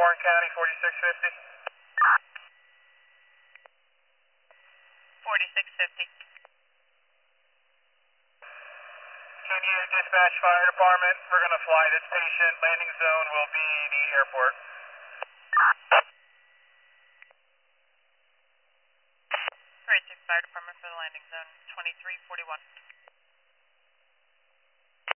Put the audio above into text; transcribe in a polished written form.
Warren County, 4650. 4650. Can you dispatch fire department? We're going to fly this patient. Landing zone will be the airport. Great, 6 fire department for the landing zone, 2341.